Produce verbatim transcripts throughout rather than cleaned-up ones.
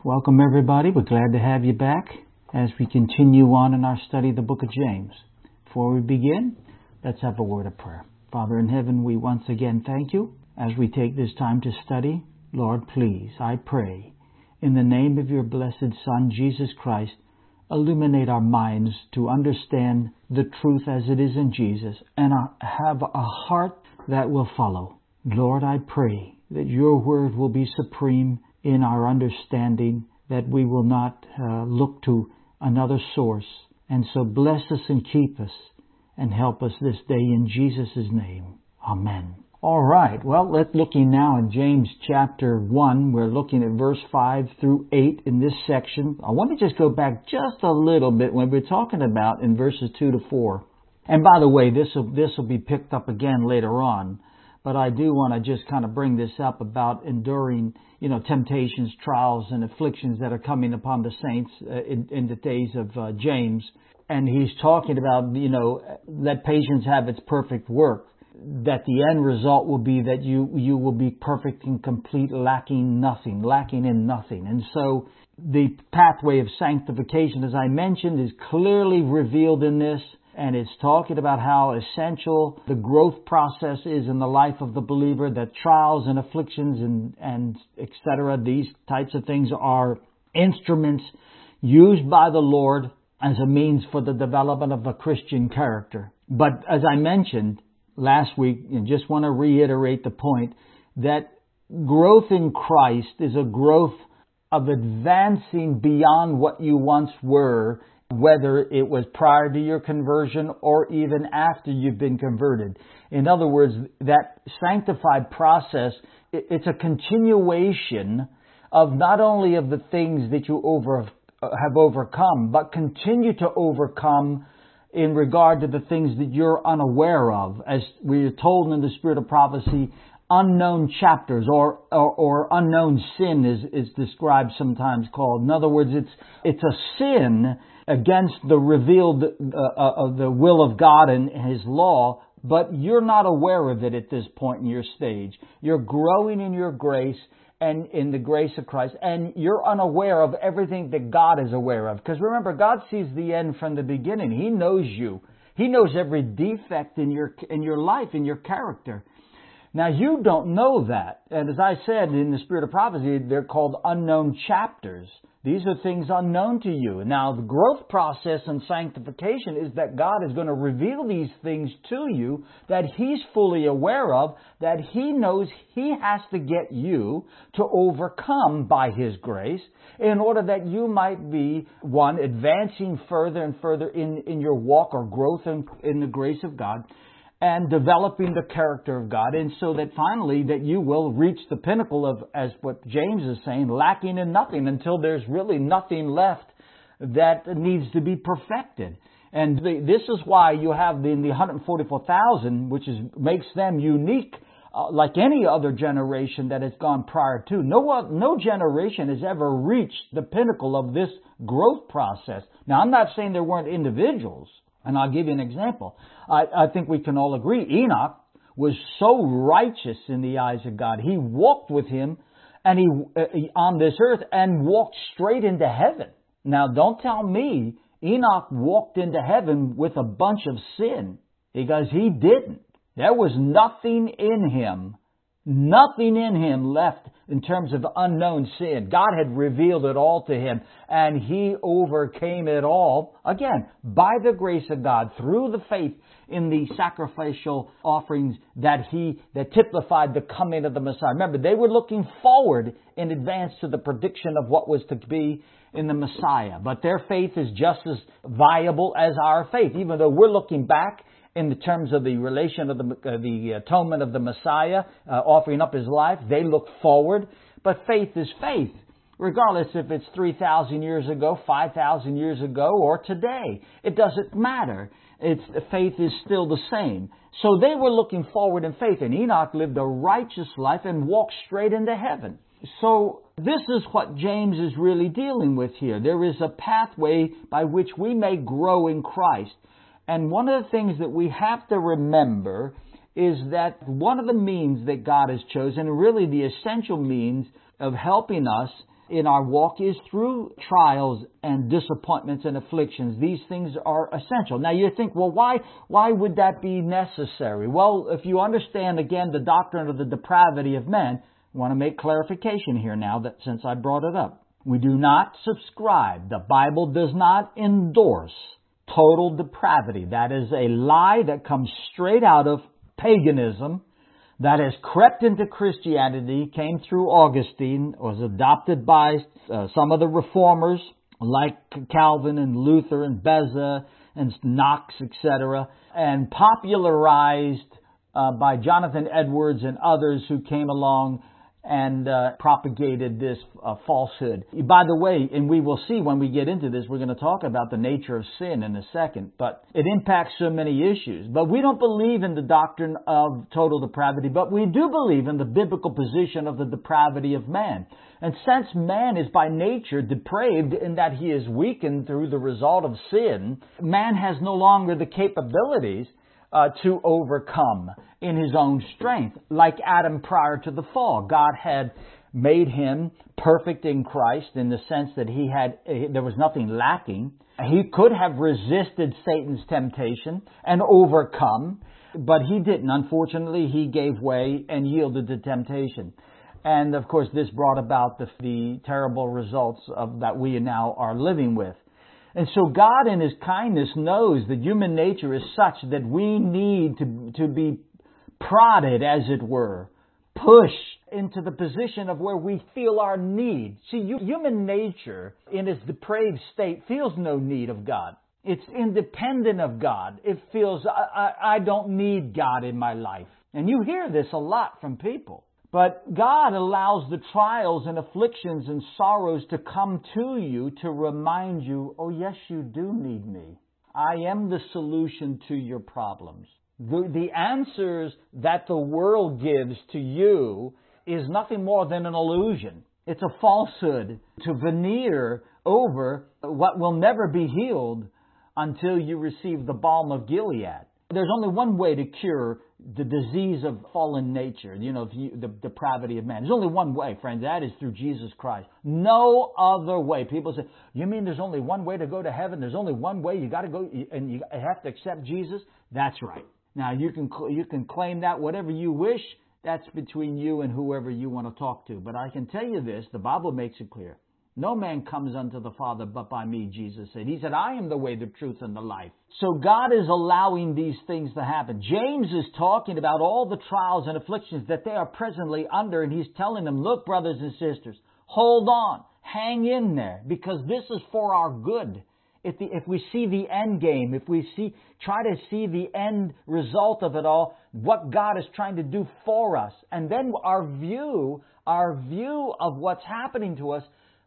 Welcome everybody. We're glad to have you back as we continue on in our study of the book of James. Before we begin, let's have a word of prayer. Father in heaven, we once again thank you as we take this time to study. Lord, please, I pray, in the name of your blessed Son, Jesus Christ, illuminate our minds to understand the truth as it is in Jesus and have a heart that will follow. Lord, I pray that your word will be supreme in our understanding, that we will not uh, look to another source. And so bless us and keep us and help us this day in Jesus' name. Amen. All right. Well, let's looking now in James chapter one. We're looking at verse five through eight in this section. I want to just go back just a little bit when we're talking about in verses two to four. And by the way, this will, this will be picked up again later on. But I do want to just kind of bring this up about enduring, you know, temptations, trials, and afflictions that are coming upon the saints uh, in, in the days of uh, James. And he's talking about, you know, let patience have its perfect work, that the end result will be that you, you will be perfect and complete, lacking nothing, lacking in nothing. And so the pathway of sanctification, as I mentioned, is clearly revealed in this. And it's talking about how essential the growth process is in the life of the believer, that trials and afflictions and, and et cetera, these types of things are instruments used by the Lord as a means for the development of a Christian character. But as I mentioned last week, and just want to reiterate the point, that growth in Christ is a growth of advancing beyond what you once were, whether it was prior to your conversion or even after you've been converted. In other words, that sanctified process, it's a continuation of not only of the things that you over have overcome, but continue to overcome in regard to the things that you're unaware of. As we are told in the Spirit of Prophecy, unknown chapters or, or, or unknown sin is, is described sometimes called. In other words, it's, it's a sin against the revealed uh, uh, the will of God and His law, but you're not aware of it at this point in your stage. You're growing in your grace and in the grace of Christ, and you're unaware of everything that God is aware of. Because remember, God sees the end from the beginning. He knows you. He knows every defect in your in your life, in your character. Now, you don't know that. And as I said in the Spirit of Prophecy, they're called unknown chapters. These are things unknown to you. Now, the growth process and sanctification is that God is going to reveal these things to you that He's fully aware of, that He knows He has to get you to overcome by His grace in order that you might be, one, advancing further and further in, in your walk or growth in, in the grace of God, and developing the character of God, and so that finally that you will reach the pinnacle of, as what James is saying, lacking in nothing, until there's really nothing left that needs to be perfected. And the, this is why you have the, the one hundred forty-four thousand, which is makes them unique, uh, like any other generation that has gone prior to. No, no generation has ever reached the pinnacle of this growth process. Now, I'm not saying there weren't individuals. And I'll give you an example. I, I think we can all agree Enoch was so righteous in the eyes of God. He walked with Him and he, uh, he on this earth and walked straight into heaven. Now, don't tell me Enoch walked into heaven with a bunch of sin, because he didn't. There was nothing in him, nothing in him left in terms of unknown sin. God had revealed it all to him, and he overcame it all, again, by the grace of God, through the faith in the sacrificial offerings that he, that typified the coming of the Messiah. Remember, they were looking forward in advance to the prediction of what was to be in the Messiah. But their faith is just as viable as our faith, even though we're looking back in the terms of the relation of the, uh, the atonement of the Messiah, uh, offering up His life. They look forward. But faith is faith, regardless if it's three thousand years ago, five thousand years ago, or today. It doesn't matter. It's, faith is still the same. So they were looking forward in faith, and Enoch lived a righteous life and walked straight into heaven. So this is what James is really dealing with here. There is a pathway by which we may grow in Christ. And one of the things that we have to remember is that one of the means that God has chosen, and really the essential means of helping us in our walk is through trials and disappointments and afflictions. These things are essential. Now you think, well, why, why would that be necessary? Well, if you understand, again, the doctrine of the depravity of man, I want to make clarification here now that since I brought it up. We do not subscribe. The Bible does not endorse total depravity. That is a lie that comes straight out of paganism, that has crept into Christianity, came through Augustine, was adopted by uh, some of the reformers like Calvin and Luther and Beza and Knox, et cetera, and popularized uh, by Jonathan Edwards and others who came along and uh, propagated this uh, falsehood. By the way, and we will see when we get into this, we're going to talk about the nature of sin in a second, but it impacts so many issues. But we don't believe in the doctrine of total depravity, but we do believe in the biblical position of the depravity of man. And since man is by nature depraved in that he is weakened through the result of sin, man has no longer the capabilities Uh, to overcome in his own strength. Like Adam prior to the fall, God had made him perfect in Christ in the sense that he had, there was nothing lacking. He could have resisted Satan's temptation and overcome, but he didn't. Unfortunately, he gave way and yielded to temptation. And of course, this brought about the, the terrible results of, that we now are living with. And so God in His kindness knows that human nature is such that we need to, to be prodded, as it were, pushed into the position of where we feel our need. See, human nature in its depraved state feels no need of God. It's independent of God. It feels, I, I, I don't need God in my life. And you hear this a lot from people. But God allows the trials and afflictions and sorrows to come to you to remind you, oh yes, you do need me. I am the solution to your problems. The, the answers that the world gives to you is nothing more than an illusion. It's a falsehood to veneer over what will never be healed until you receive the balm of Gilead. There's only one way to cure the disease of fallen nature, you know, the depravity of man. There's only one way, friends. That is through Jesus Christ. No other way. People say, you mean there's only one way to go to heaven? There's only one way. You got to go and you have to accept Jesus? That's right. Now, you can you can claim that whatever you wish. That's between you and whoever you want to talk to. But I can tell you this, the Bible makes it clear. No man comes unto the Father but by me, Jesus said. He said, I am the way, the truth, and the life. So God is allowing these things to happen. James is talking about all the trials and afflictions that they are presently under, and he's telling them, look, brothers and sisters, hold on, hang in there, because this is for our good. If, the, if we see the end game, if we see try to see the end result of it all, what God is trying to do for us, and then our view, our view of what's happening to us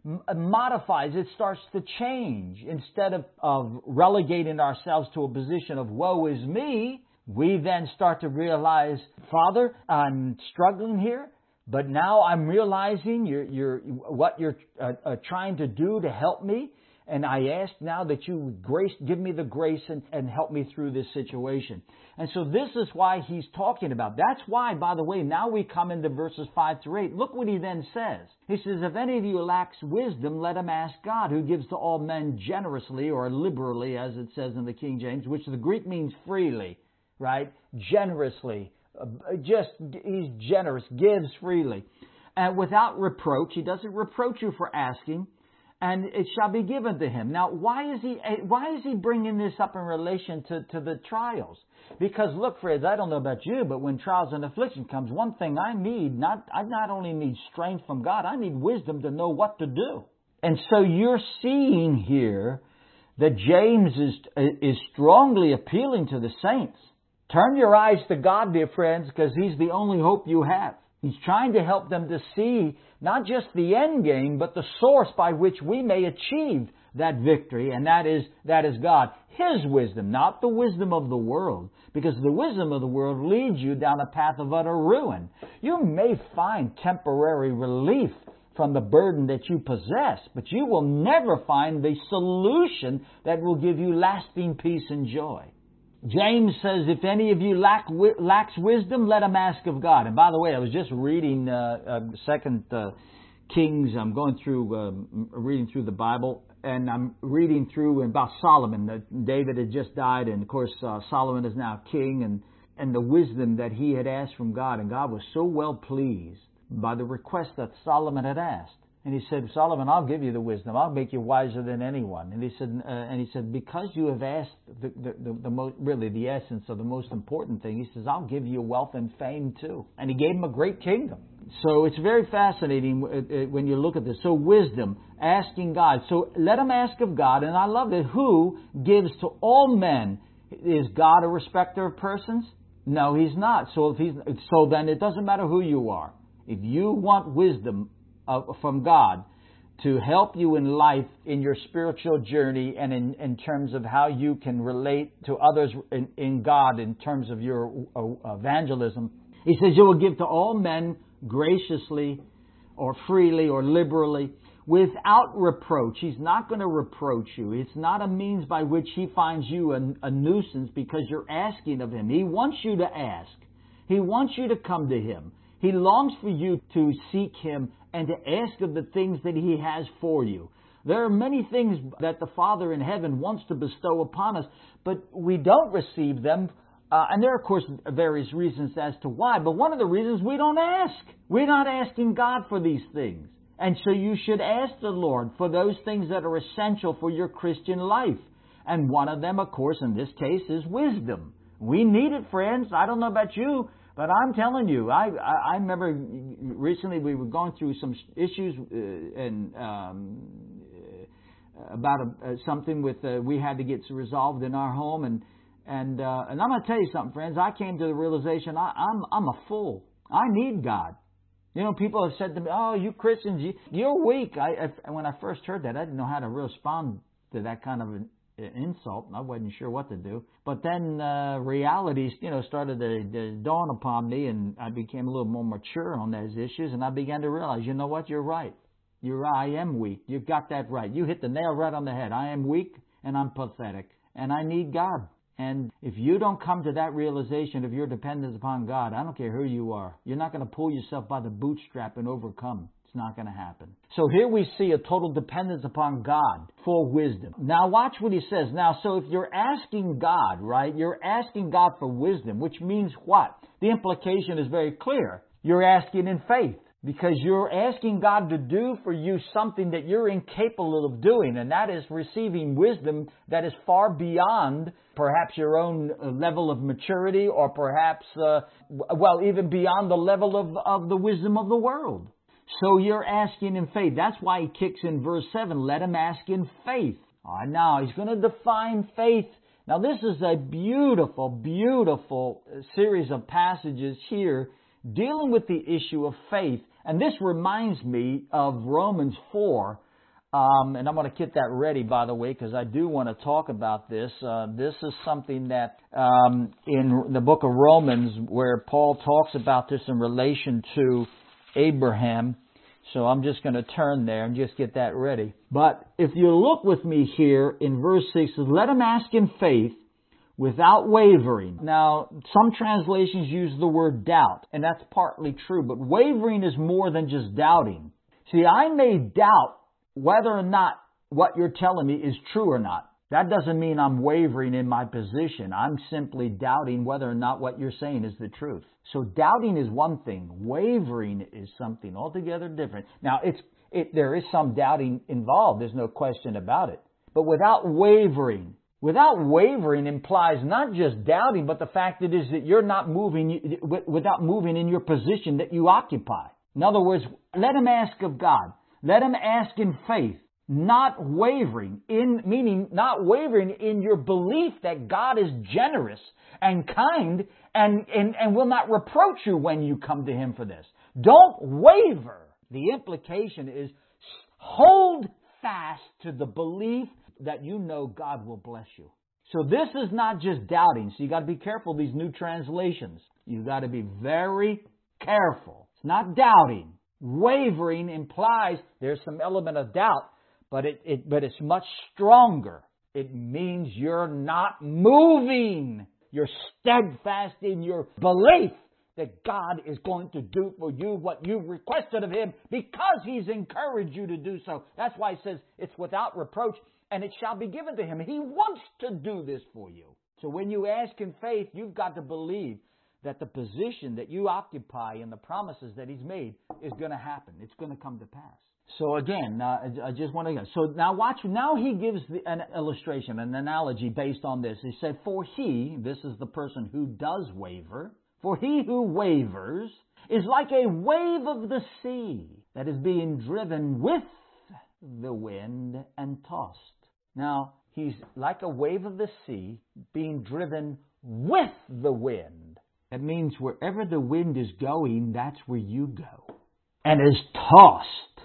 modifies, it starts to change. Instead of, of relegating ourselves to a position of woe is me, we then start to realize, Father, I'm struggling here, but now I'm realizing you're, you're, what you're uh, uh, trying to do to help me. And I ask now that you grace, give me the grace and, and help me through this situation. And so this is why he's talking about. That's why, by the way, now we come into verses five through eight. Look what he then says. He says, if any of you lacks wisdom, let him ask God, who gives to all men generously or liberally, as it says in the King James, which the Greek means freely, right? Generously. Just, he's generous, gives freely. And without reproach, he doesn't reproach you for asking, and it shall be given to him. Now, why is he why is he bringing this up in relation to, to the trials? Because look, friends, I don't know about you, but when trials and affliction comes, one thing I need, not I not only need strength from God, I need wisdom to know what to do. And so you're seeing here that James is is strongly appealing to the saints. Turn your eyes to God, dear friends, because He's the only hope you have. He's trying to help them to see not just the end game, but the source by which we may achieve that victory, and that is that is God. His wisdom, not the wisdom of the world, because the wisdom of the world leads you down a path of utter ruin. You may find temporary relief from the burden that you possess, but you will never find the solution that will give you lasting peace and joy. James says, if any of you lack, lacks wisdom, let him ask of God. And by the way, I was just reading uh, uh, Second uh, Kings. I'm going through, um, reading through the Bible, and I'm reading through about Solomon. That David had just died, and of course uh, Solomon is now king, and, and the wisdom that he had asked from God. And God was so well pleased by the request that Solomon had asked. And he said, Solomon, I'll give you the wisdom. I'll make you wiser than anyone. And he said, uh, and he said, because you have asked the, the, the, the most, really the essence of the most important thing, he says, I'll give you wealth and fame too. And he gave him a great kingdom. So it's very fascinating when you look at this. So wisdom, asking God. So let him ask of God. And I love it. Who gives to all men? Is God a respecter of persons? No, he's not. So if he's, so then it doesn't matter who you are. If you want wisdom from God to help you in life, in your spiritual journey, and in, in terms of how you can relate to others in, in God, in terms of your uh, evangelism. He says you will give to all men graciously or freely or liberally without reproach. He's not going to reproach you. It's not a means by which he finds you a, a nuisance because you're asking of him. He wants you to ask. He wants you to come to him. He longs for you to seek him and to ask of the things that he has for you. There are many things that the Father in heaven wants to bestow upon us, but we don't receive them. Uh, and there are, of course, various reasons as to why. But one of the reasons we don't ask. We're not asking God for these things. And so you should ask the Lord for those things that are essential for your Christian life. And one of them, of course, in this case, is wisdom. We need it, friends. I don't know about you, but I'm telling you, I, I, I remember recently we were going through some issues uh, and um, about a, uh, something with uh, we had to get resolved in our home, and and uh, and I'm going to tell you something, friends. I came to the realization I, I'm I'm a fool. I need God. You know, people have said to me, "Oh, you Christians, you, you're weak." I, I when I first heard that, I didn't know how to respond to that kind of an insult. I wasn't sure what to do. But then uh, realities, you know, started to, to dawn upon me, and I became a little more mature on those issues, and I began to realize, you know what, you're right. You're right. I am weak. You got that right. You hit the nail right on the head. I am weak, and I'm pathetic, and I need God. And if you don't come to that realization of your dependence upon God, I don't care who you are, you're not going to pull yourself by the bootstrap and overcome. It's not going to happen. So here we see a total dependence upon God for wisdom. Now watch what he says. Now, so if you're asking God, right, you're asking God for wisdom, which means what? The implication is very clear. You're asking in faith because you're asking God to do for you something that you're incapable of doing, and that is receiving wisdom that is far beyond perhaps your own level of maturity or perhaps, uh, well, even beyond the level of, of the wisdom of the world. So you're asking in faith. That's why he kicks in verse seven. Let him ask in faith. All right, now he's going to define faith. Now this is a beautiful, beautiful series of passages here dealing with the issue of faith. And this reminds me of Romans four. Um, and I'm going to get that ready, by the way, because I do want to talk about this. Uh, this is something that um, in the book of Romans where Paul talks about this in relation to Abraham. So I'm just going to turn there and just get that ready. But if you look with me here in verse six, it says, let him ask in faith without wavering. Now, some translations use the word doubt, and that's partly true. But wavering is more than just doubting. See, I may doubt whether or not what you're telling me is true or not. That doesn't mean I'm wavering in my position. I'm simply doubting whether or not what you're saying is the truth. So doubting is one thing. Wavering is something altogether different. Now, it's it, there is some doubting involved. There's no question about it. But without wavering, without wavering implies not just doubting, but the fact it is that you're not moving without moving in your position that you occupy. In other words, let him ask of God. Let him ask in faith. Not wavering, in meaning not wavering in your belief that God is generous and kind and, and, and will not reproach you when you come to Him for this. Don't waver. The implication is hold fast to the belief that you know God will bless you. So this is not just doubting. So you got to be careful these new translations. You got to be very careful. It's not doubting. Wavering implies there's some element of doubt. But it, it, but it's much stronger. It means you're not moving. You're steadfast in your belief that God is going to do for you what you requested of Him because He's encouraged you to do so. That's why He says it's without reproach and it shall be given to Him. He wants to do this for you. So when you ask in faith, you've got to believe that the position that you occupy and the promises that He's made is going to happen. It's going to come to pass. So again, uh, I just want to. So now watch. Now he gives the, an illustration, an analogy based on this. He said, "For he, this is the person who does waver, for he who wavers is like a wave of the sea that is being driven with the wind and tossed." Now he's like a wave of the sea being driven with the wind. That means wherever the wind is going, that's where you go, and is tossed.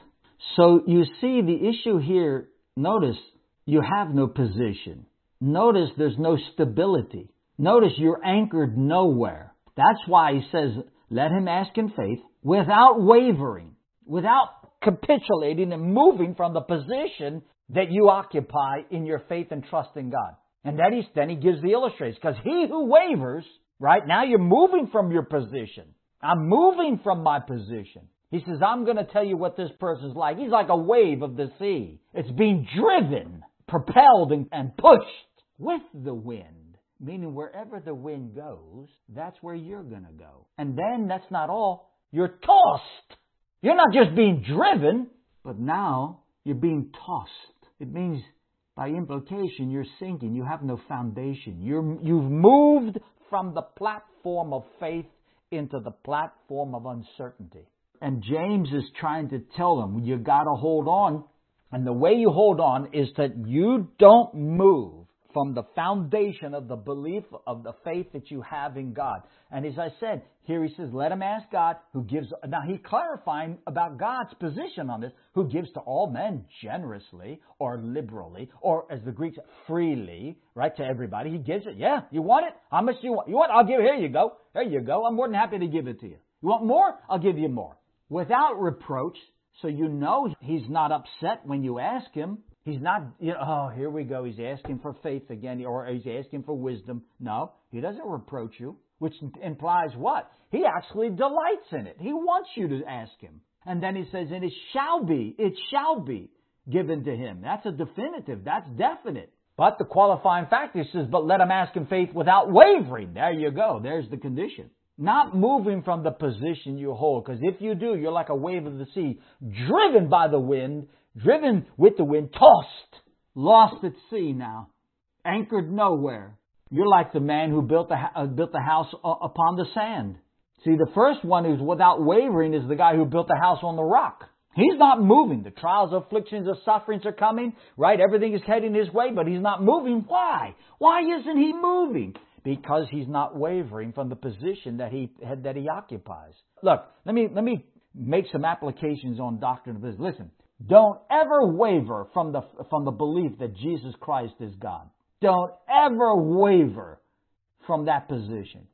So you see the issue here, notice you have no position. Notice there's no stability. Notice you're anchored nowhere. That's why he says, let him ask in faith without wavering, without capitulating and moving from the position that you occupy in your faith and trust in God. And then he, then he gives the illustration. Because he who wavers, right, now you're moving from your position. I'm moving from my position. He says, I'm going to tell you what this person's like. He's like a wave of the sea. It's being driven, propelled, and, and pushed with the wind. Meaning wherever the wind goes, that's where you're going to go. And then that's not all. You're tossed. You're not just being driven, but now you're being tossed. It means by implication you're sinking. You have no foundation. You're, you've moved from the platform of faith into the platform of uncertainty. And James is trying to tell them, you got to hold on. And the way you hold on is that you don't move from the foundation of the belief of the faith that you have in God. And as I said, here he says, let him ask God who gives. Now he's clarifying about God's position on this, who gives to all men generously or liberally, or as the Greeks, freely, right, to everybody. He gives it. Yeah, you want it? How much do you want? You want? I'll give it. Here you go. There you go. I'm more than happy to give it to you. You want more? I'll give you more. Without reproach, so you know He's not upset when you ask Him. He's not, you know, oh, here we go. He's asking for faith again, or he's asking for wisdom. No, He doesn't reproach you, which implies what? He actually delights in it. He wants you to ask Him. And then He says, and it shall be, it shall be given to him. That's a definitive. That's definite. But the qualifying factor says, but let him ask in faith without wavering. There you go. There's the condition. Not moving from the position you hold. Because if you do, you're like a wave of the sea, driven by the wind, driven with the wind, tossed, lost at sea now, anchored nowhere. You're like the man who built the, uh, built the house upon the sand. See, the first one who's without wavering is the guy who built the house on the rock. He's not moving. The trials, afflictions, the sufferings are coming, right? Everything is heading his way, but he's not moving. Why? Why isn't he moving? Because he's not wavering from the position that he that he occupies. Look, let me let me make some applications on doctrine of this. Listen, don't ever waver from the from the belief that Jesus Christ is God. Don't ever waver from that position.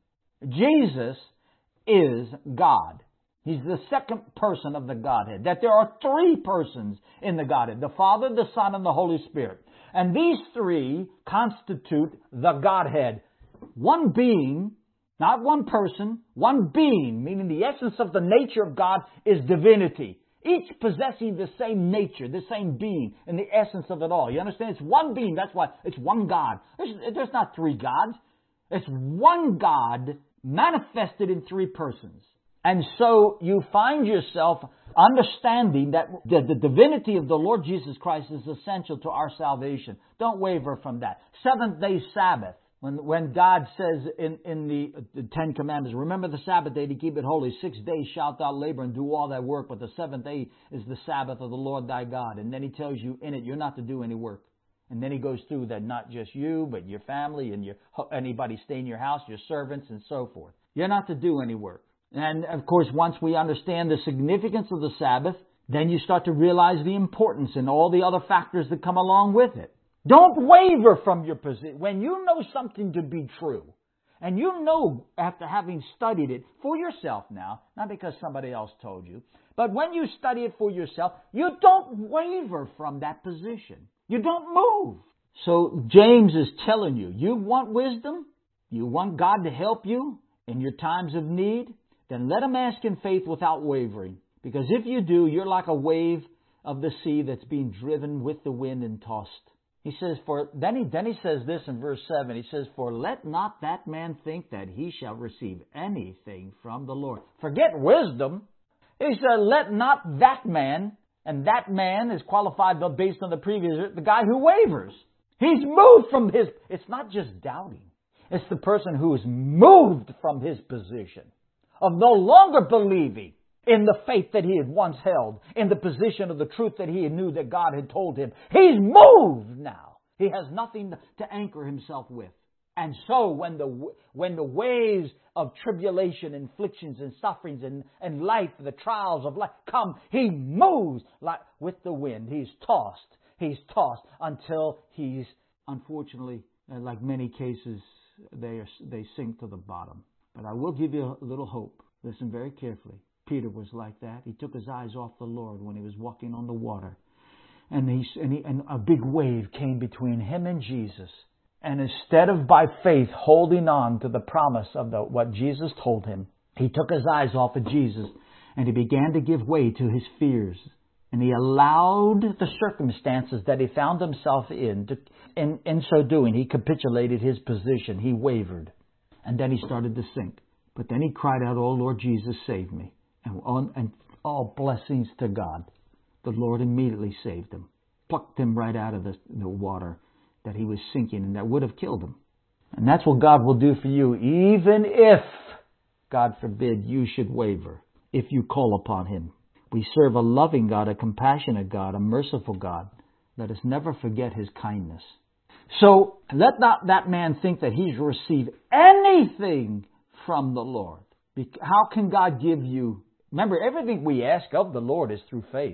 Jesus is God. He's the second person of the Godhead. That there are three persons in the Godhead. The Father, the Son, and the Holy Spirit. And these three constitute the Godhead. One being, not one person, one being, meaning the essence of the nature of God is divinity. Each possessing the same nature, the same being, and the essence of it all. You understand? It's one being. That's why it's one God. There's, there's not three gods. It's one God manifested in three persons. And so you find yourself understanding that the, the divinity of the Lord Jesus Christ is essential to our salvation. Don't waver from that. Seventh day Sabbath. When, when God says in, in the, the Ten Commandments, remember the Sabbath day to keep it holy. Six days shalt thou labor and do all thy work, but the seventh day is the Sabbath of the Lord thy God. And then He tells you in it, you're not to do any work. And then He goes through that not just you, but your family and your anybody staying in your house, your servants and so forth. You're not to do any work. And of course, once we understand the significance of the Sabbath, then you start to realize the importance and all the other factors that come along with it. Don't waver from your position. When you know something to be true, and you know after having studied it for yourself now, not because somebody else told you, but when you study it for yourself, you don't waver from that position. You don't move. So James is telling you, you want wisdom? You want God to help you in your times of need? then let him ask in faith without wavering. Because if you do, you're like a wave of the sea that's being driven with the wind and tossed. He says, for then he then he says this in verse seven. He says, for let not that man think that he shall receive anything from the Lord. Forget wisdom. He said, let not that man, and that man is qualified based on the previous, the guy who wavers. He's moved from his, it's not just doubting. It's the person who is moved from his position of no longer believing in the faith that he had once held, in the position of the truth that he knew that God had told him. He's moved now. He has nothing to anchor himself with. And so when the when the waves of tribulation, afflictions, and sufferings, and, and life, the trials of life come, he moves like with the wind. He's tossed. He's tossed until he's, unfortunately, like many cases, they are, they sink to the bottom. But I will give you a little hope. Listen very carefully. Peter was like that. He took his eyes off the Lord when he was walking on the water. And, he, and, he, and a big wave came between him and Jesus. And instead of by faith holding on to the promise of the, what Jesus told him, he took his eyes off of Jesus and he began to give way to his fears. And he allowed the circumstances that he found himself in. To, in, in so doing, he capitulated his position. He wavered. And then he started to sink. But then he cried out, "Oh Lord Jesus, save me." And, on, and all blessings to God. The Lord immediately saved him. Plucked him right out of the, the water that he was sinking and that would have killed him. And that's what God will do for you, even if, God forbid, you should waver, if you call upon Him. We serve a loving God, a compassionate God, a merciful God. Let us never forget His kindness. So, let not that man think that he's received anything from the Lord. How can God give you... Remember, everything we ask of the Lord is through faith.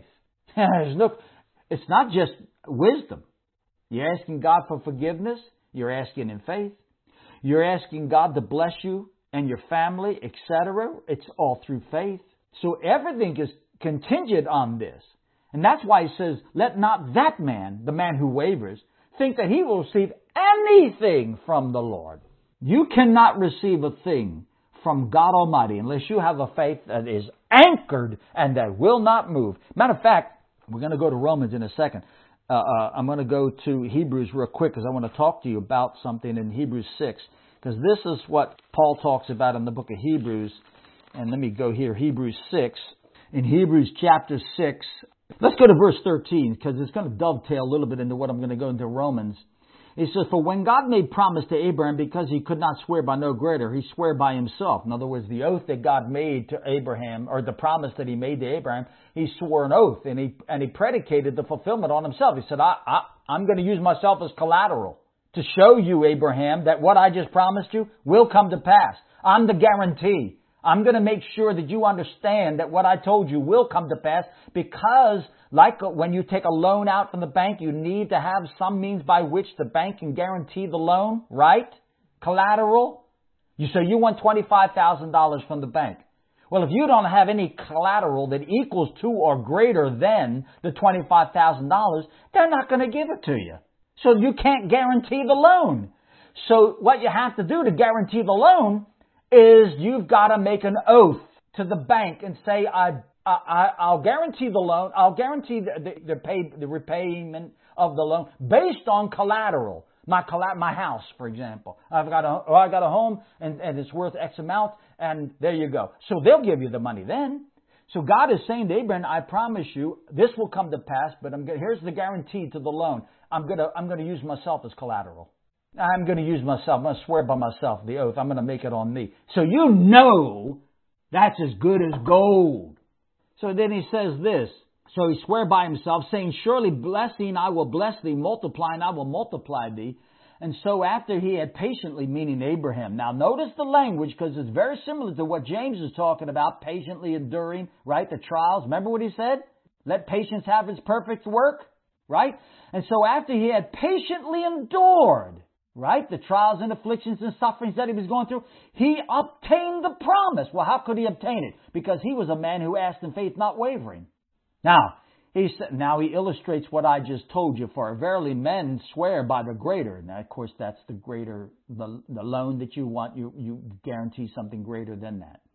Look, it's not just wisdom. You're asking God for forgiveness. You're asking in faith. You're asking God to bless you and your family, et cetera. It's all through faith. So everything is contingent on this. And that's why He says, let not that man, the man who wavers, think that he will receive anything from the Lord. You cannot receive a thing from God Almighty unless you have a faith that is anchored and that will not move. Matter of fact, we're going to go to Romans in a second. Uh, uh, I'm going to go to Hebrews real quick because I want to talk to you about something in Hebrews six. Because this is what Paul talks about in the book of Hebrews. And let me go here, Hebrews six. In Hebrews chapter six, let's go to verse thirteen because it's going to dovetail a little bit into what I'm going to go into Romans. He says, for when God made promise to Abraham, because he could not swear by no greater, he swore by himself. In other words, the oath that God made to Abraham, or the promise that He made to Abraham, He swore an oath, and he and he predicated the fulfillment on Himself. He said, I, I, I'm going to use myself as collateral to show you, Abraham, that what I just promised you will come to pass. I'm the guarantee. I'm going to make sure that you understand that what I told you will come to pass because, like when you take a loan out from the bank, you need to have some means by which the bank can guarantee the loan, right? Collateral. You say you want twenty-five thousand dollars from the bank. Well, if you don't have any collateral that equals to or greater than the twenty-five thousand dollars, they're not going to give it to you. So you can't guarantee the loan. So what you have to do to guarantee the loan is you've got to make an oath to the bank and say, I, I, I'll guarantee the loan, I'll guarantee the, the, the, pay, the repayment of the loan based on collateral. My my house, for example. I've got a, oh, I got a home and, and it's worth X amount, and there you go. So they'll give you the money then. So God is saying to Abraham, I promise you, this will come to pass, but I'm gonna, here's the guarantee to the loan. I'm gonna I'm gonna use myself as collateral. I'm going to use myself. I'm going to swear by myself, the oath. I'm going to make it on me. So you know that's as good as gold. So then he says this. So he swore by himself, saying, surely blessing I will bless thee, multiplying I will multiply thee. And so after he had patiently, meaning Abraham. Now notice the language because it's very similar to what James is talking about, patiently enduring, right? The trials. Remember what he said? Let patience have its perfect work, right? And so after he had patiently endured, right? The trials and afflictions and sufferings that he was going through. He obtained the promise. Well, how could he obtain it? Because he was a man who asked in faith, not wavering. Now, he now he illustrates what I just told you. For verily men swear by the greater. Now, of course, that's the greater, the, the loan that you want. You, you guarantee something greater than that.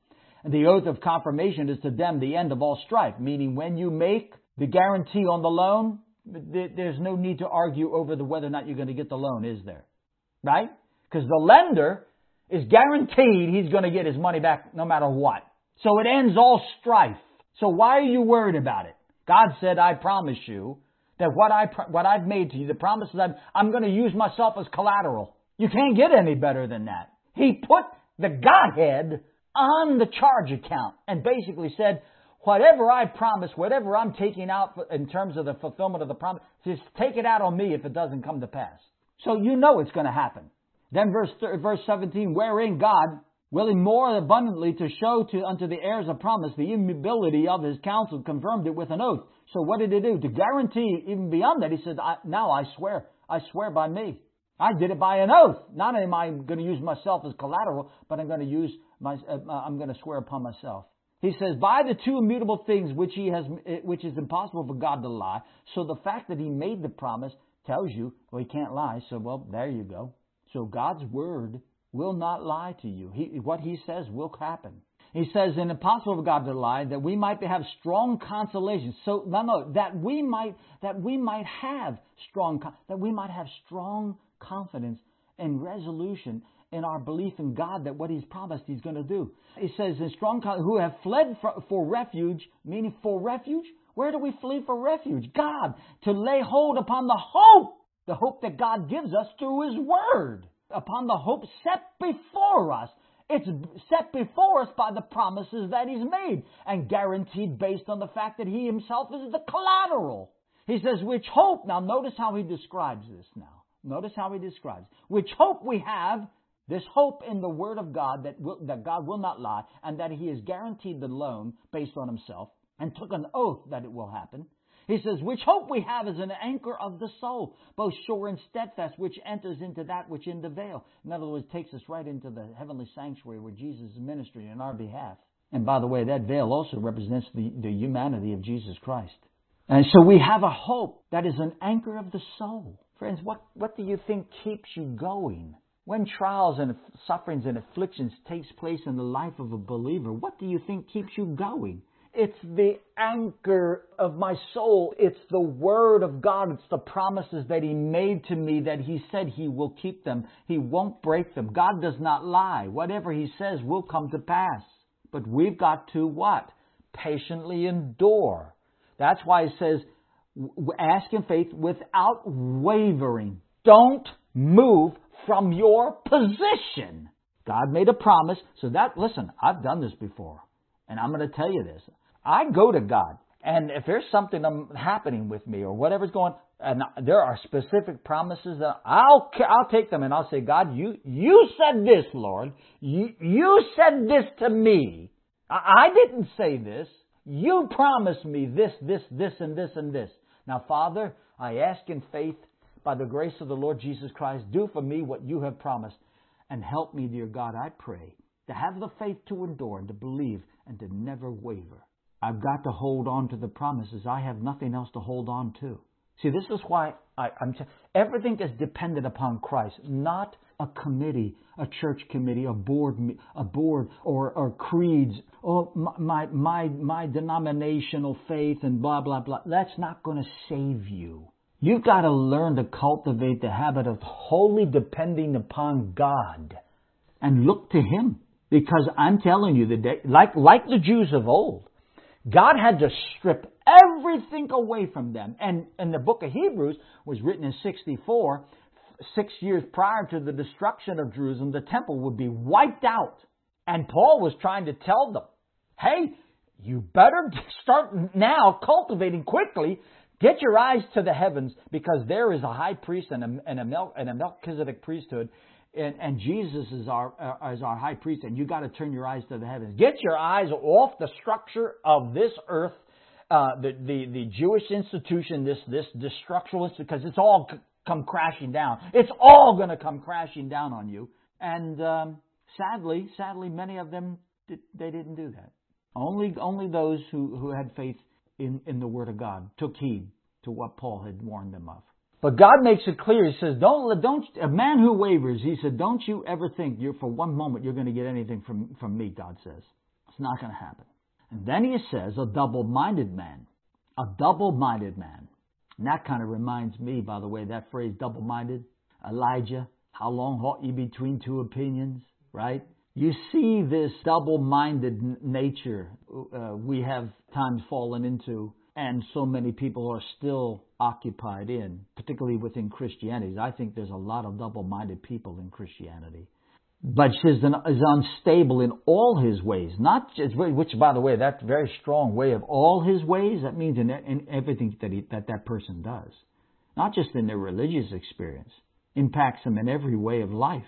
And the oath of confirmation is to them the end of all strife, meaning when you make the guarantee on the loan, there's no need to argue over the whether or not you're going to get the loan, is there? Right? Because the lender is guaranteed he's going to get his money back no matter what. So it ends all strife. So why are you worried about it? God said, I promise you that what, I, what I've made to you, the promises I'm, I'm going to use myself as collateral. You can't get any better than that. He put the Godhead on the charge account and basically said, whatever I promise, whatever I'm taking out in terms of the fulfillment of the promise, just take it out on me if it doesn't come to pass. So you know it's going to happen. Then verse verse seventeen, wherein God, willing more abundantly to show to unto the heirs of promise the immutability of his counsel, confirmed it with an oath. So what did he do? To guarantee, even beyond that, he said, I, now I swear, I swear by me. I did it by an oath. Not am I going to use myself as collateral, but I'm going to use my, uh, I'm going to swear upon myself. He says, by the two immutable things which he has, which is impossible for God to lie. So the fact that he made the promise tells you, well, he can't lie. So, well, there you go. So God's word will not lie to you. He, what he says will happen. He says, and impossible for God to lie, that we might have strong consolation. So, no, no, that we might, that we might have strong, that we might have strong confidence and resolution in our belief in God that what he's promised he's going to do. He says, in strong confidence, who have fled for, for refuge, meaning for refuge. Where do we flee for refuge? God, to lay hold upon the hope, the hope that God gives us through his word, upon the hope set before us. It's set before us by the promises that he's made and guaranteed based on the fact that he himself is the collateral. He says, which hope, now notice how he describes this now. Notice how he describes, which hope we have, this hope in the word of God that will, that God will not lie and that he has guaranteed the loan based on himself and took an oath that it will happen. He says, which hope we have is an anchor of the soul, both sure and steadfast, which enters into that which in the veil. In other words, takes us right into the heavenly sanctuary where Jesus is ministering on our behalf. And by the way, that veil also represents the, the humanity of Jesus Christ. And so we have a hope that is an anchor of the soul. Friends, what, what do you think keeps you going? When trials and sufferings and afflictions takes place in the life of a believer, what do you think keeps you going? It's the anchor of my soul. It's the word of God. It's the promises that he made to me that he said he will keep them. He won't break them. God does not lie. Whatever he says will come to pass. But we've got to what? Patiently endure. That's why it says, ask in faith without wavering. Don't move from your position. God made a promise. So that, listen, I've done this before. And I'm going to tell you this. I go to God, and if there's something happening with me or whatever's going on, and there are specific promises that I'll I'll take them and I'll say, God, you you said this, Lord. You you said this to me. I, I didn't say this. You promised me this, this, this, and this, and this. Now, Father, I ask in faith, by the grace of the Lord Jesus Christ, do for me what you have promised, and help me, dear God, I pray, to have the faith to endure and to believe and to never waver. I've got to hold on to the promises. I have nothing else to hold on to. See, this is why I, I'm saying everything is dependent upon Christ, not a committee, a church committee, a board, a board, or, or creeds, or my my my denominational faith and blah blah blah. That's not going to save you. You've got to learn to cultivate the habit of wholly depending upon God and look to him. Because I'm telling you, the day, like, like the Jews of old, God had to strip everything away from them. And, and the book of Hebrews was written in sixty-four, six years prior to the destruction of Jerusalem. The temple would be wiped out. And Paul was trying to tell them, hey, you better start now cultivating quickly. Get your eyes to the heavens, because there is a high priest and a, and a, Mel, and a Melchizedek priesthood. And, and Jesus is our uh, is our high priest, and you got to turn your eyes to the heavens. Get your eyes off the structure of this earth, uh, the, the the Jewish institution, this this this structural institution, because it's all c- come crashing down. It's all going to come crashing down on you. And um, sadly, sadly, many of them did, they didn't do that. Only only those who, who had faith in, in the Word of God took heed to what Paul had warned them of. But God makes it clear. He says, don't, don't, a man who wavers, he said, don't you ever think you're, for one moment you're going to get anything from, from me, God says. It's not going to happen. And then he says, a double-minded man. A double-minded man. And that kind of reminds me, by the way, that phrase, double-minded. Elijah, how long halt ye between two opinions, right? You see this double-minded nature uh, we have times fallen into, and so many people are still occupied in, particularly within Christianity. I think there's a lot of double-minded people in Christianity. But is unstable in all his ways, not just, which, by the way, that's a very strong way of all his ways. That means in, in everything that, he, that that person does, not just in their religious experience, impacts them in every way of life.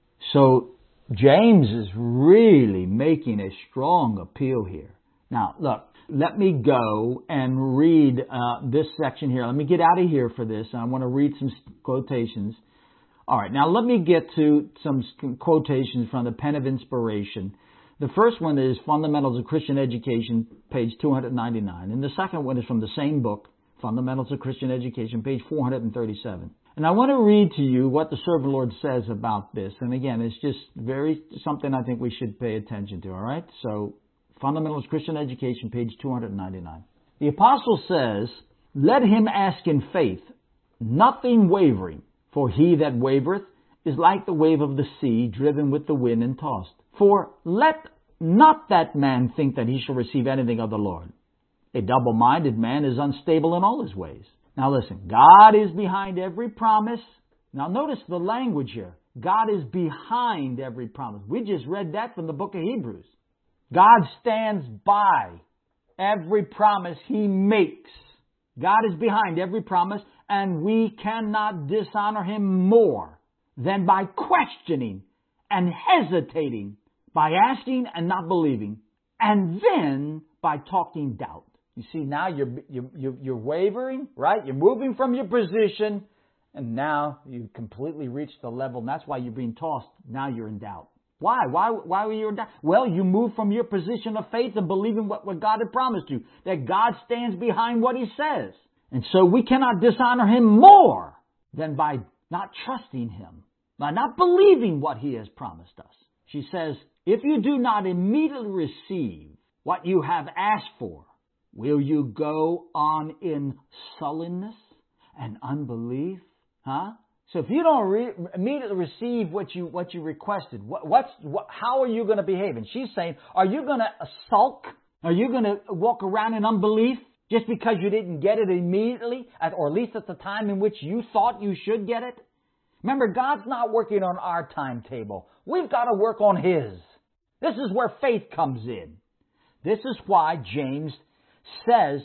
So James is really making a strong appeal here. Now, look, let me go and read uh, this section here. Let me get out of here for this. I want to read some quotations. All right, now let me get to some quotations from the Pen of Inspiration. The first one is Fundamentals of Christian Education, page two ninety-nine. And the second one is from the same book, Fundamentals of Christian Education, page four thirty-seven. And I want to read to you what the Servant Lord says about this. And again, it's just very something I think we should pay attention to, all right? So, Fundamentals of Christian Education, page two ninety-nine. The Apostle says, let him ask in faith, nothing wavering. For he that wavereth is like the wave of the sea, driven with the wind and tossed. For let not that man think that he shall receive anything of the Lord. A double-minded man is unstable in all his ways. Now listen, God is behind every promise. Now notice the language here. God is behind every promise. We just read that from the book of Hebrews. God stands by every promise he makes. God is behind every promise, and we cannot dishonor him more than by questioning and hesitating, by asking and not believing, and then by talking doubt. You see, now you're, you're, you're wavering, right? You're moving from your position, and now you've completely reached the level, and that's why you're being tossed. Now you're in doubt. Why? Why, why were you in doubt? Well, you moved from your position of faith and believing what, what God had promised you, that God stands behind what he says. And so we cannot dishonor him more than by not trusting him, by not believing what he has promised us. She says, if you do not immediately receive what you have asked for, will you go on in sullenness and unbelief? Huh? So if you don't re- immediately receive what you what you requested, what, what's what, how are you going to behave? And she's saying, are you going to sulk? Are you going to walk around in unbelief just because you didn't get it immediately, at, or at least at the time in which you thought you should get it? Remember, God's not working on our timetable. We've got to work on his. This is where faith comes in. This is why James says,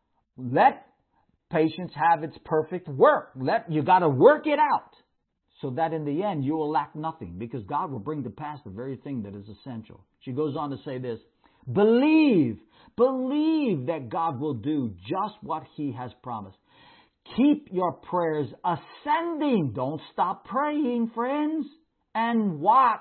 let patience have its perfect work. Let you got to work it out so that in the end you will lack nothing, because God will bring to pass the very thing that is essential. She goes on to say this, believe, believe that God will do just what he has promised. Keep your prayers ascending. Don't stop praying, friends. And watch,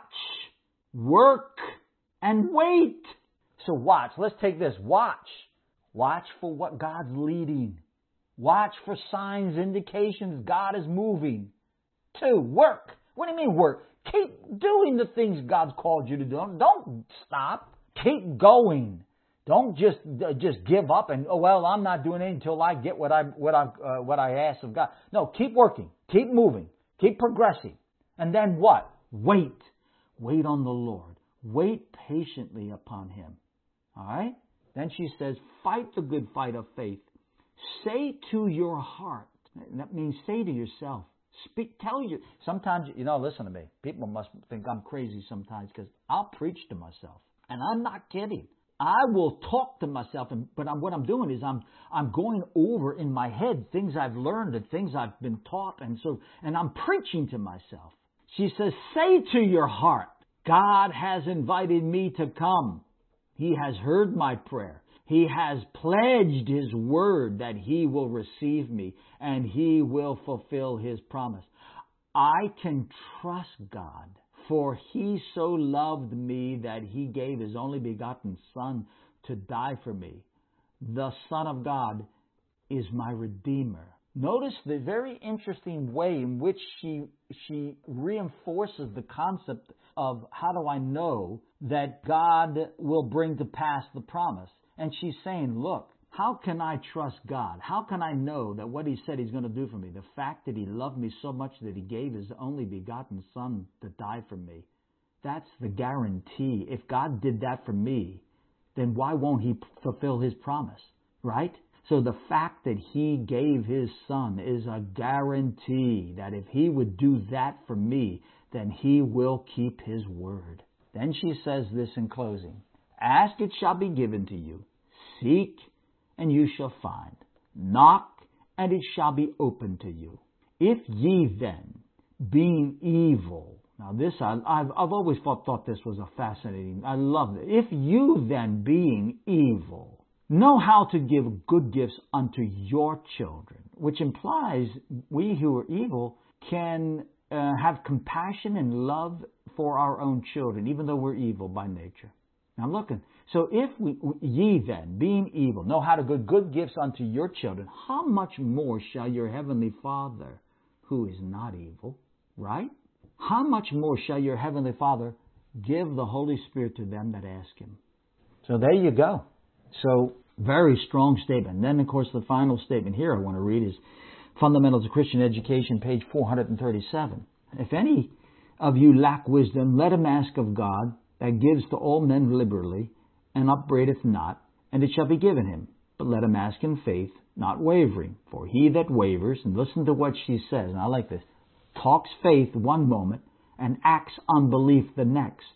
work, and wait. So watch. Let's take this. Watch. Watch for what God's leading. Watch for signs, indications God is moving. Two, work. What do you mean work? Keep doing the things God's called you to do. Don't stop. Keep going. Don't just uh, just give up and, oh, well, I'm not doing it until I get what I what I uh, what I ask of God. No, keep working. Keep moving. Keep progressing. And then what? Wait. Wait on the Lord. Wait patiently upon him. All right? Then she says, fight the good fight of faith. Say to your heart. That means say to yourself. Speak, tell you. Sometimes, you know, listen to me. People must think I'm crazy sometimes because I'll preach to myself. And I'm not kidding. I will talk to myself, and, but I'm, what I'm doing is I'm I'm going over in my head things I've learned and things I've been taught, and so and I'm preaching to myself. She says, say to your heart, God has invited me to come. He has heard my prayer. He has pledged his word that he will receive me and he will fulfill his promise. I can trust God. For he so loved me that he gave his only begotten Son to die for me. The Son of God is my Redeemer. Notice the very interesting way in which she she reinforces the concept of how do I know that God will bring to pass the promise? And she's saying, look, how can I trust God? How can I know that what He said He's going to do for me? The fact that He loved me so much that He gave His only begotten Son to die for me. That's the guarantee. If God did that for me, then why won't He fulfill His promise? Right? So the fact that He gave His Son is a guarantee that if He would do that for me, then He will keep His word. Then she says this in closing. Ask, it shall be given to you. Seek, and you shall find. Knock, and it shall be opened to you. If ye then, being evil... Now this, I, I've, I've always thought, thought this was a fascinating... I love it. If you then, being evil, know how to give good gifts unto your children, which implies we who are evil can uh, have compassion and love for our own children, even though we're evil by nature. Now looking, so if we, ye then, being evil, know how to give good gifts unto your children, how much more shall your heavenly Father, who is not evil, right? How much more shall your heavenly Father give the Holy Spirit to them that ask Him? So there you go. So very strong statement. And then, of course, the final statement here I want to read is Fundamentals of Christian Education, page four hundred thirty-seven. If any of you lack wisdom, let him ask of God, that gives to all men liberally, and upbraideth not, and it shall be given him. But let him ask in faith, not wavering. For he that wavers, and listen to what she says, and I like this, talks faith one moment, and acts unbelief the next,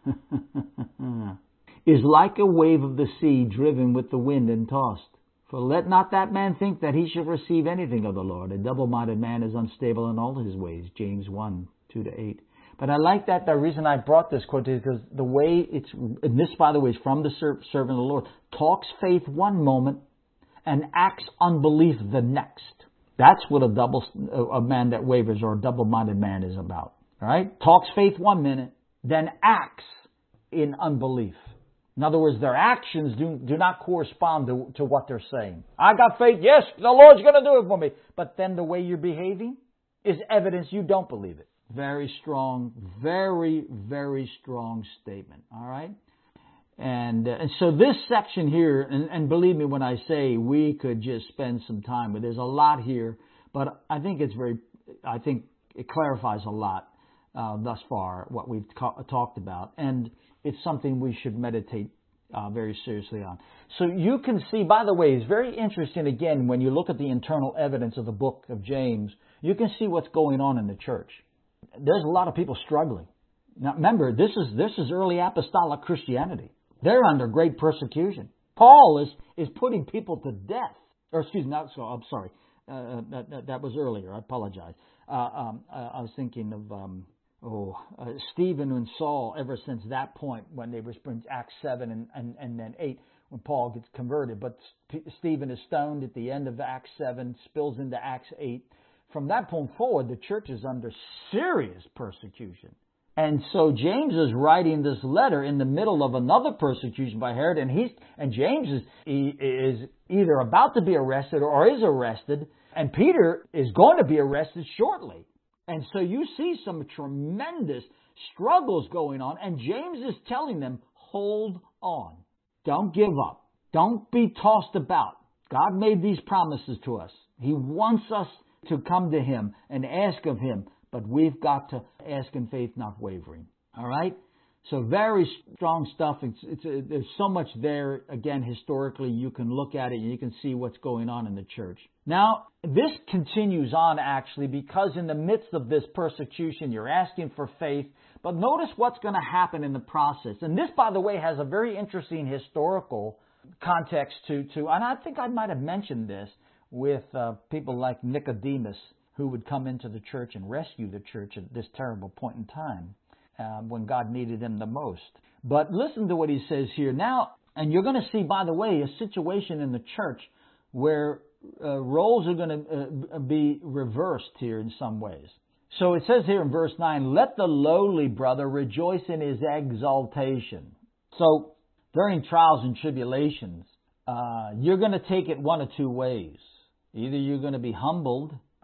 is like a wave of the sea driven with the wind and tossed. For let not that man think that he shall receive anything of the Lord. A double-minded man is unstable in all his ways. James one, two to eight. But I like that. The reason I brought this quote is because the way it's, and this, by the way, is from the servant of the Lord, talks faith one moment and acts unbelief the next. That's what a double, a man that wavers or a double-minded man is about. All right? Talks faith one minute, then acts in unbelief. In other words, their actions do, do not correspond to, to what they're saying. I got faith, yes, the Lord's going to do it for me. But then the way you're behaving is evidence you don't believe it. Very strong, very, very strong statement. All right? And, uh, and so this section here, and, and believe me when I say we could just spend some time, but there's a lot here, but I think it's very, I think it clarifies a lot uh, thus far, what we've ca- talked about. And it's something we should meditate uh, very seriously on. So you can see, by the way, it's very interesting, again, when you look at the internal evidence of the book of James, you can see what's going on in the church. There's a lot of people struggling. Now remember, this is this is early apostolic Christianity. They're under great persecution. Paul is, is putting people to death. Or excuse me, not so, I'm sorry. Uh, that, that, that was earlier. I apologize. Uh, um, uh, I was thinking of um, oh uh, Stephen and Saul ever since that point when they were in Acts seven and, and, and then eight when Paul gets converted. But St- Stephen is stoned at the end of Acts seven, spills into Acts eight. From that point forward, the church is under serious persecution. And so James is writing this letter in the middle of another persecution by Herod, and he's and James is he is either about to be arrested or is arrested, and Peter is going to be arrested shortly. And so you see some tremendous struggles going on, and James is telling them, hold on. Don't give up. Don't be tossed about. God made these promises to us. He wants us to come to Him and ask of Him. But we've got to ask in faith, not wavering. All right? So very strong stuff. It's, it's, uh, there's so much there. Again, historically, you can look at it and you can see what's going on in the church. Now, this continues on, actually, because in the midst of this persecution, you're asking for faith. But notice what's going to happen in the process. And this, by the way, has a very interesting historical context to, to and I think I might have mentioned this with uh, people like Nicodemus, who would come into the church and rescue the church at this terrible point in time uh, when God needed them the most. But listen to what he says here now, and you're going to see, by the way, a situation in the church where uh, roles are going to uh, be reversed here in some ways. So it says here in verse nine, let the lowly brother rejoice in his exaltation. So during trials and tribulations, uh, you're going to take it one of two ways. Either you're going to be humbled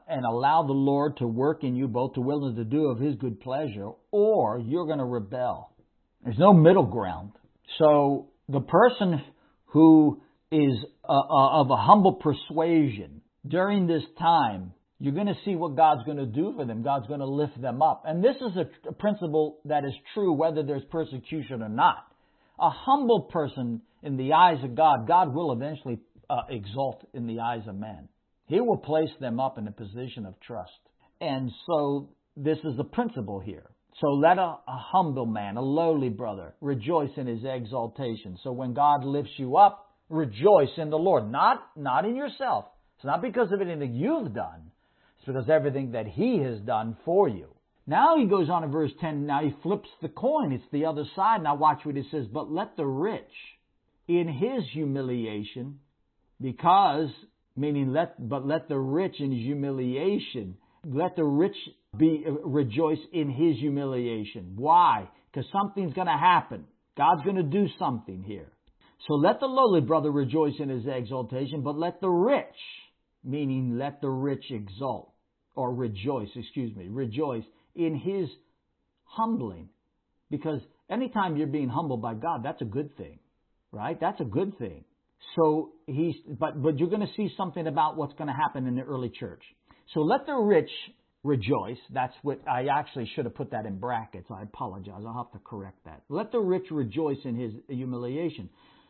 and allow the Lord to work in you both to will and to do of His good pleasure, or you're going to rebel. There's no middle ground. So the person who is uh, uh, of a humble persuasion during this time, you're going to see what God's going to do for them. God's going to lift them up. And this is a, a principle that is true whether there's persecution or not. A humble person in the eyes of God, God will eventually uh, exalt in the eyes of man. He will place them up in a position of trust. And so this is the principle here. So let a, a humble man, a lowly brother, rejoice in his exaltation. So when God lifts you up, rejoice in the Lord. Not, not in yourself. It's not because of anything you've done. It's because of everything that He has done for you. Now he goes on in verse ten. Now he flips the coin. It's the other side. Now watch what he says. But let the rich in his humiliation, because, meaning let, but let the rich in his humiliation, let the rich be rejoice in his humiliation. Why? Because something's going to happen. God's going to do something here. So let the lowly brother rejoice in his exaltation, but let the rich, meaning let the rich exalt, or rejoice, excuse me, rejoice in his humbling. Because anytime you're being humbled by God, that's a good thing, right? That's a good thing. So he's, but, but you're going to see something about what's going to happen in the early church. So let the rich rejoice. That's what, I actually should have put that in brackets. I apologize. I'll have to correct that. Let the rich rejoice in his humiliation.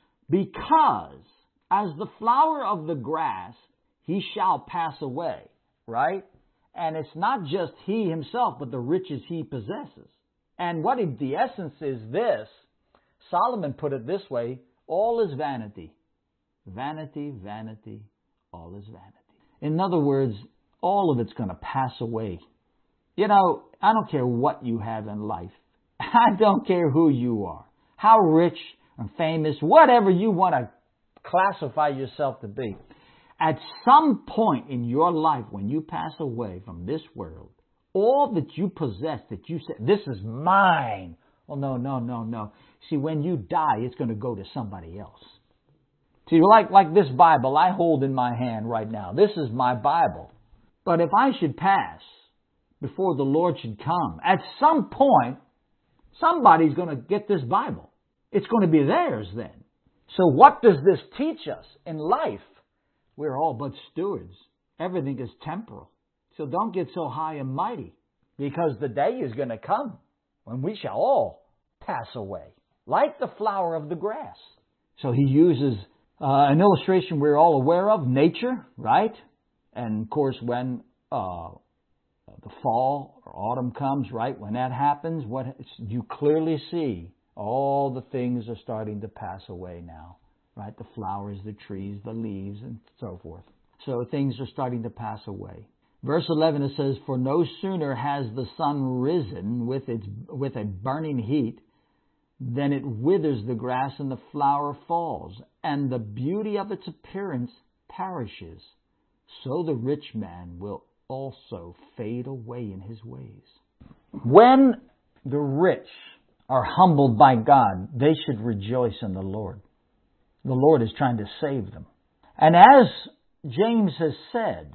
Because as the flower of the grass, he shall pass away, right? And it's not just he himself, but the riches he possesses. And what it, the essence is this, Solomon put it this way, all is vanity. Vanity, vanity, all is vanity. In other words, all of it's going to pass away. You know, I don't care what you have in life. I don't care who you are, how rich and famous, whatever you want to classify yourself to be. At some point in your life, when you pass away from this world, all that you possess, that you said, this is mine. Well, no, no, no, no. See, when you die, it's going to go to somebody else. See, like, like this Bible I hold in my hand right now. This is my Bible. But if I should pass before the Lord should come, at some point, somebody's going to get this Bible. It's going to be theirs then. So what does this teach us in life? We're all but stewards. Everything is temporal. So don't get so high and mighty, because the day is going to come when we shall all pass away, like the flower of the grass. So he uses uh, an illustration we're all aware of, nature, right? And of course, when uh, the fall or autumn comes, right, when that happens, what you clearly see, all the things are starting to pass away now. Right, the flowers, the trees, the leaves, and so forth. So things are starting to pass away. Verse eleven, it says, for no sooner has the sun risen with its with a burning heat than it withers the grass and the flower falls, and the beauty of its appearance perishes. So the rich man will also fade away in his ways. When the rich are humbled by God, they should rejoice in the Lord. The Lord is trying to save them. And as James has said,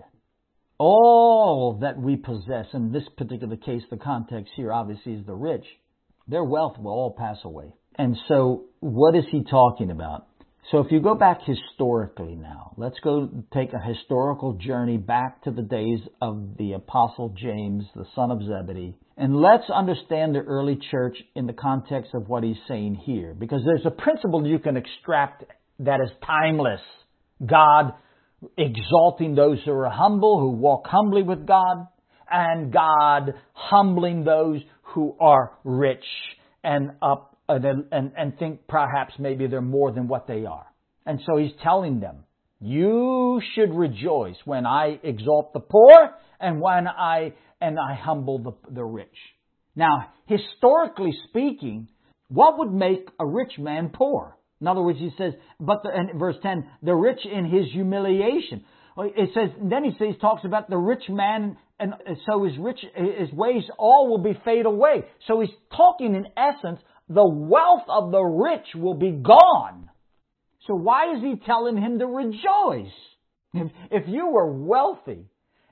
all that we possess, in this particular case, the context here obviously is the rich, their wealth will all pass away. And so what is he talking about? So if you go back historically now, let's go take a historical journey back to the days of the Apostle James, the son of Zebedee. And let's understand the early church in the context of what he's saying here. Because there's a principle you can extract that is timeless. God exalting those who are humble, who walk humbly with God, and God humbling those who are rich and up and, and, and think perhaps maybe they're more than what they are. And so he's telling them, you should rejoice when I exalt the poor and when I and I humble the, the rich. Now, historically speaking, what would make a rich man poor? In other words, he says, but the, in verse ten, the rich in his humiliation. It says, then he says, talks about the rich man, and so his rich, his ways all will be fade away. So he's talking in essence, the wealth of the rich will be gone. So why is he telling him to rejoice? If, if you were wealthy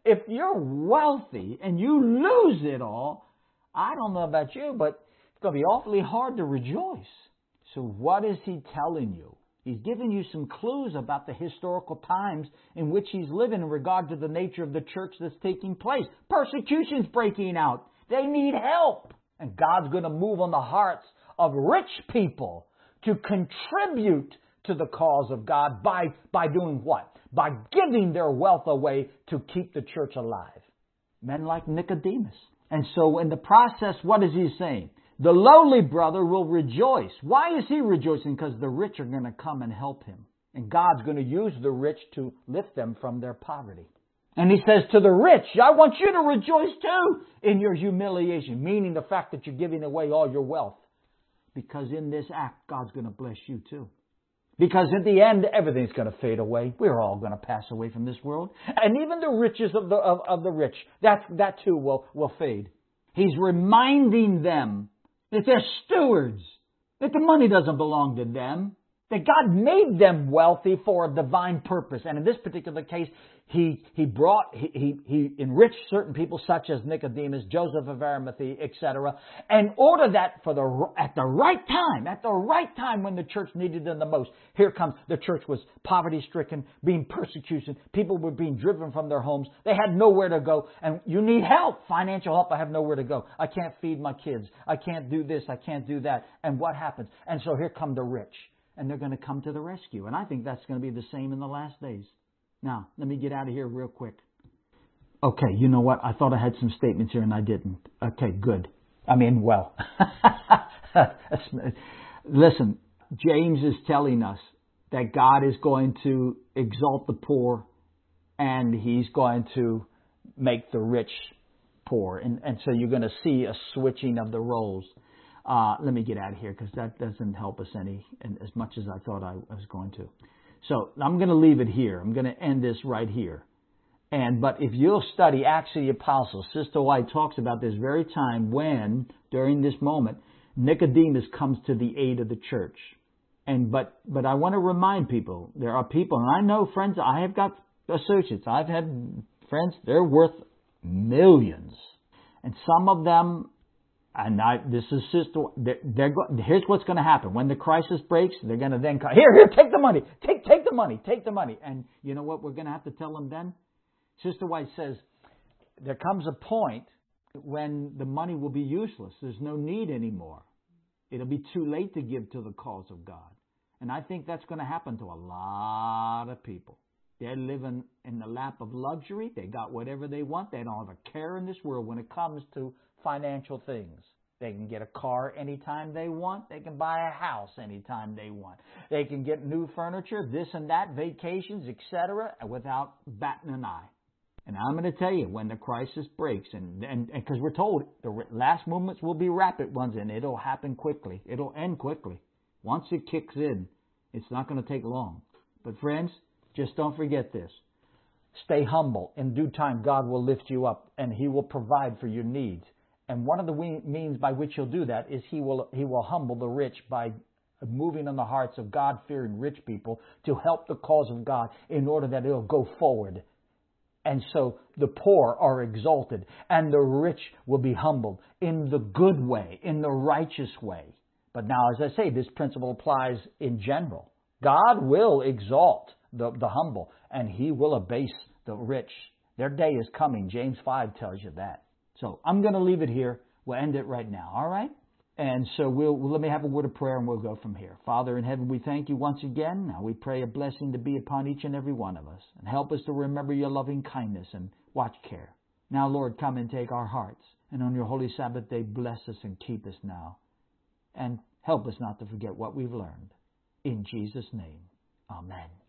if you're wealthy and you lose it all, I don't know about you, but it's going to be awfully hard to rejoice. So what is he telling you? He's giving you some clues about the historical times in which he's living in regard to the nature of the church that's taking place. Persecution's breaking out. They need help. And God's going to move on the hearts of rich people to contribute to the cause of God by, by doing what? By giving their wealth away to keep the church alive. Men like Nicodemus. And so in the process, what is he saying? The lowly brother will rejoice. Why is he rejoicing? Because the rich are going to come and help him. And God's going to use the rich to lift them from their poverty. And he says to the rich, I want you to rejoice too in your humiliation. Meaning the fact that you're giving away all your wealth. Because in this act, God's going to bless you too. Because in the end, everything's going to fade away. We're all going to pass away from this world. And even the riches of the, of, of the rich, that, that too will, will fade. He's reminding them that they're stewards, that the money doesn't belong to them, that God made them wealthy for a divine purpose. And in this particular case, he he brought, he, he, he enriched certain people such as Nicodemus, Joseph of Arimathea, et cetera, in order that for the at the right time, at the right time when the church needed them the most, here comes, the church was poverty-stricken, being persecuted, people were being driven from their homes, they had nowhere to go, and you need help, financial help, I have nowhere to go, I can't feed my kids, I can't do this, I can't do that, and what happens? And so here come the rich. And they're going to come to the rescue. And I think that's going to be the same in the last days. Now, let me get out of here real quick. Okay, you know what? I thought I had some statements here and I didn't. Okay, good. I mean, well. Listen, James is telling us that God is going to exalt the poor and He's going to make the rich poor. And, and so you're going to see a switching of the roles. Uh, let me get out of here because that doesn't help us any as much as I thought I was going to. So I'm going to leave it here. I'm going to end this right here. And but if you'll study Acts of the Apostles, Sister White talks about this very time when, during this moment, Nicodemus comes to the aid of the church. And but but I want to remind people, there are people, and I know friends, I have got associates, I've had friends, they're worth millions. And some of them, and I, this is sister. They're, they're, here's what's going to happen when the crisis breaks. They're going to then come, here, here, take the money, take, take the money, take the money. And you know what we're going to have to tell them then? Sister White says there comes a point when the money will be useless. There's no need anymore. It'll be too late to give to the cause of God. And I think that's going to happen to a lot of people. They're living in the lap of luxury. They got whatever they want. They don't have a care in this world when it comes to financial things. They can get a car anytime they want. They can buy a house anytime they want. They can get new furniture, this and that, vacations, et cetera, without batting an eye. And I'm going to tell you, when the crisis breaks, and and because we're told the last movements will be rapid ones, and it'll happen quickly. It'll end quickly. Once it kicks in, it's not going to take long. But friends, just don't forget this. Stay humble. In due time, God will lift you up, and He will provide for your needs. And one of the means by which He'll do that is He will He will humble the rich by moving on the hearts of God-fearing rich people to help the cause of God in order that it'll go forward. And so the poor are exalted and the rich will be humbled in the good way, in the righteous way. But now, as I say, this principle applies in general. God will exalt the, the humble and He will abase the rich. Their day is coming. James five tells you that. So I'm going to leave it here. We'll end it right now, all right? And so we'll, we'll let me have a word of prayer and we'll go from here. Father in heaven, we thank You once again. Now we pray a blessing to be upon each and every one of us. And help us to remember Your loving kindness and watch care. Now, Lord, come and take our hearts. And on Your holy Sabbath day, bless us and keep us now. And help us not to forget what we've learned. In Jesus' name, amen.